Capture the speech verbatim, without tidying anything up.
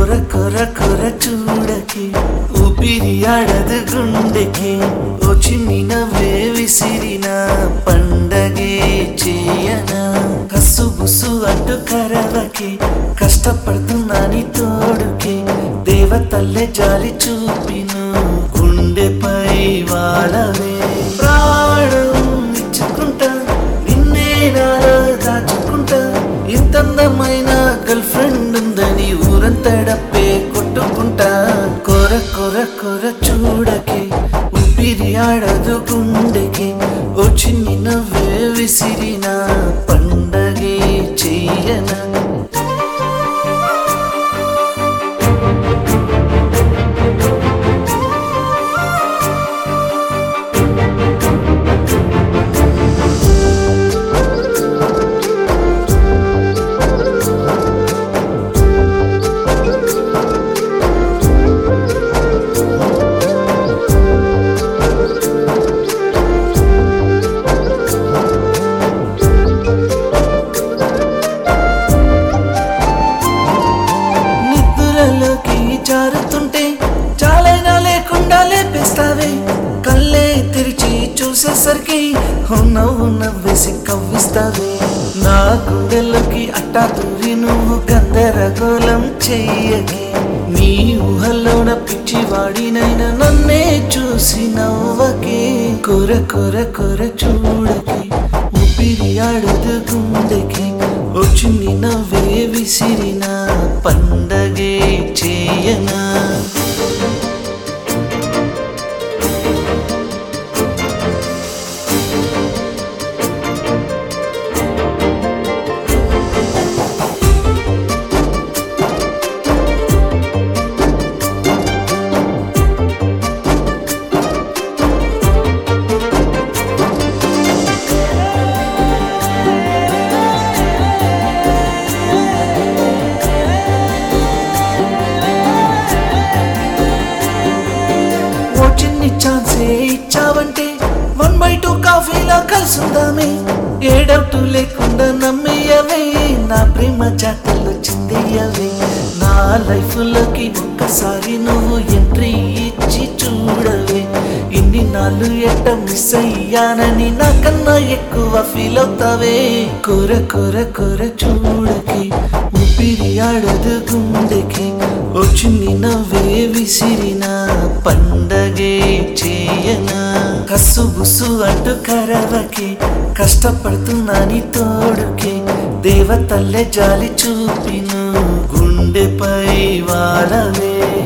కొర కొర కొర చూడకి ఊపిరి ఆడదు గుండెకి ఓ చిన్ని నవ్వే విసిరిన పండగే చేయనా కసు బుసు అంటూ కరవకి కష్టపడుతున్నాని తోడుకి దేవతల్లే జాలి చూపిను గుండెపై వాడవే ప్రాణం ఇచ్చుకుంటా నిన్నే నాలో దాచుకుంటా ఇంతందమైన గర్ల్ ఫ్రెండ్ ఉందని ఊరంతడప్పే కొట్టుకుంటా కొర కొర కొర చూడకి ఊపిరి ఆడదు గుండెకి ఓ చిన్ని నవ్వే విసిరిన పండగే చెయ్యనా జారుతుంటే చాలైనా లేకుండా లేపేస్తావే కళ్ళే తెరిచి చూసేసరికి నవ్వు నవ్వేసి కవ్విస్తావే నా గుండెల్లోకి అట్టా దూరి నువ్వు గందరగోళం చెయ్యకి నీ ఊహల్లోన పిచ్చివాడినైనా నన్నే చూసి నవ్వకే కొర కొర కొర చూడకి ఊపిరి ఆడదు గుండెకి ఓ చిన్ని నవ్వే విసిరిన పండగే చేయనా ఛాన్సే ఇచ్చావంటే వన్ బై టూ కాఫీలా కలుసుందామే ఏ డౌట్ లేకుండా నమ్మేయవే నా ప్రేమ జాతరలో చిందేయవే నా లైఫ్ లోకి ఒక్కసారి నువ్వు ఎంట్రీ ఇచ్చి చూడవే ఇన్ని నాళ్ళు ఎట్ట మిస్ అయ్యానని నాకన్నా ఎక్కువ ఫీల్ అవుతావే కొర కొర కొర చూడకి ఊపిరి ఆడదు గుండెకి ఓ చిన్ని నవ్వే విసిరిన పండగే చేయనా కసు బుసు అంటూ కరవకి కష్టపడుతున్నాని తోడుకి దేవతల్లే జాలి చూపిను గుండెపై వాడవే